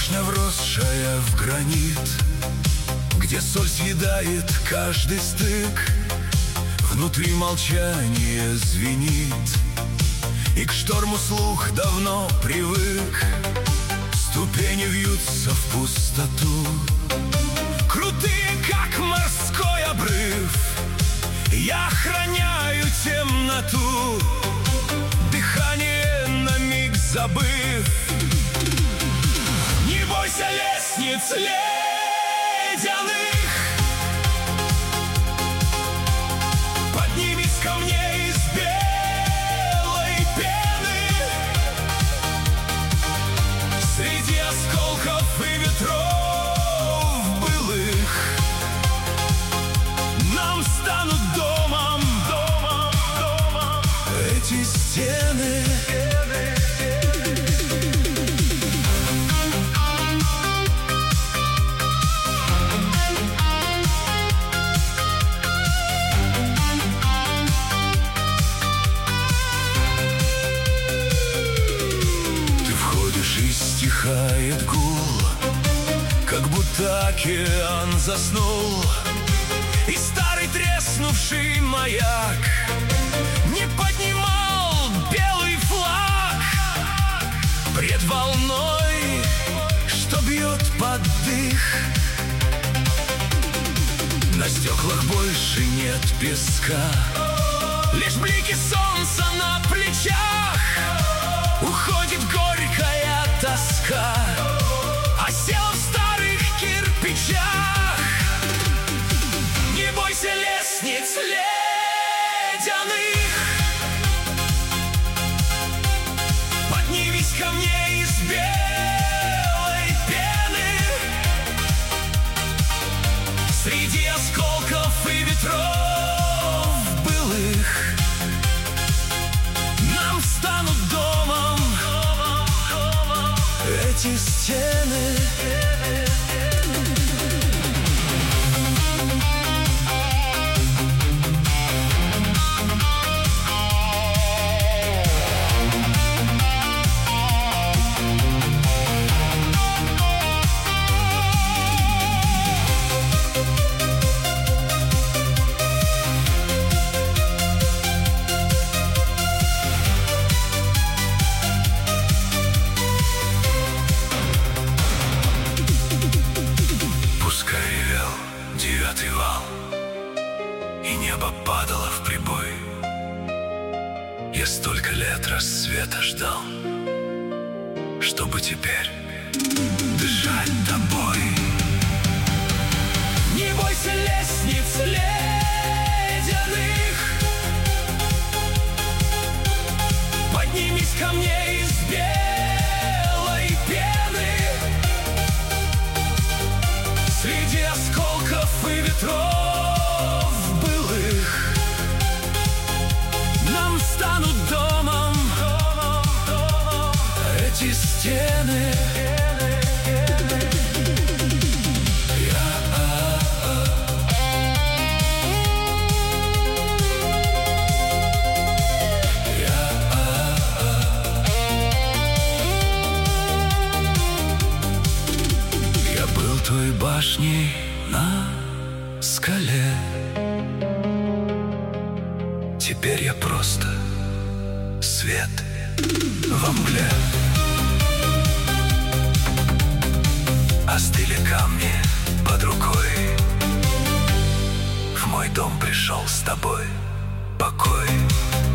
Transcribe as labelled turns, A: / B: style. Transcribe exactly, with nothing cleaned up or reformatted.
A: Башня, вросшая в гранит, где соль съедает каждый стык. Внутри молчание звенит, и к шторму слух давно привык. Ступени вьются в пустоту, крутые, как морской обрыв. Я охраняю темноту, дыхание на миг забыв. Не бойся лестниц ледяных, поднимись ко мне из белой пены. Среди осколков и ветров былых нам станут домом, домом, домом эти стены. Стихает гул, как будто океан заснул, и старый треснувший маяк не поднимал белый флаг пред волной, что бьет под дых. На стеклах больше нет песка, лишь блики солнца на плечах. Уходит горькая тоска, осела в старых кирпичах. Не бойся лестниц ледяных, поднимись ко мне из белой пены. Среди осколков и ветров былых нам станут домом эти стены. Девятый вал, и небо падало в прибой. Я столько лет рассвета ждал, чтобы теперь дышать тобой. Не бойся лестниц ледяных, поднимись ко мне из белой пены. Среди осколков и ветров былых нам станут домом, домом, домом эти стены. Той башней на скале, теперь я просто свет во мгле. Остыли камни под рукой, в мой дом пришел с тобой покой.